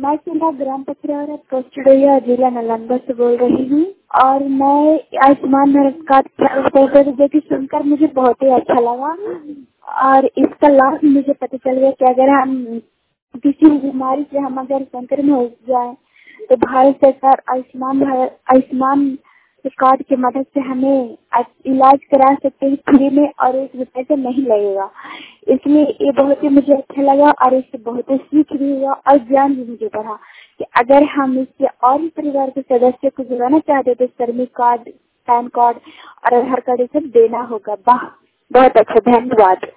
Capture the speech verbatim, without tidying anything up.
मैं जिला ग्राम पथरौरा पोस्ट डोइया जिला नालंदा से बोल रही हूँ और मैं आयुष्मान भारत कार्ड प्राप्त जो कि सुनकर मुझे बहुत ही अच्छा लगा और इसका लाभ मुझे पता चल गया कि अगर हम किसी भी बीमारी से हम अगर संक्रमित हो जाए तो भारत सरकार आयुष्मान भारत आयुष्मान कार्ड की मदद से हमें इलाज करा सकते हैं फ्री में और एक रुपए से नहीं लगेगा। इसलिए ये बहुत ही मुझे अच्छा लगा और इससे बहुत ही सीख भी हुआ और ज्ञान भी मुझे बढ़ा कि अगर हम इससे और भी परिवार के सदस्य को जुड़ाना चाहते तो श्रमिक कार्ड, पैन कार्ड और आधार कार्ड ये सब देना होगा। वाह, बहुत अच्छा, धन्यवाद।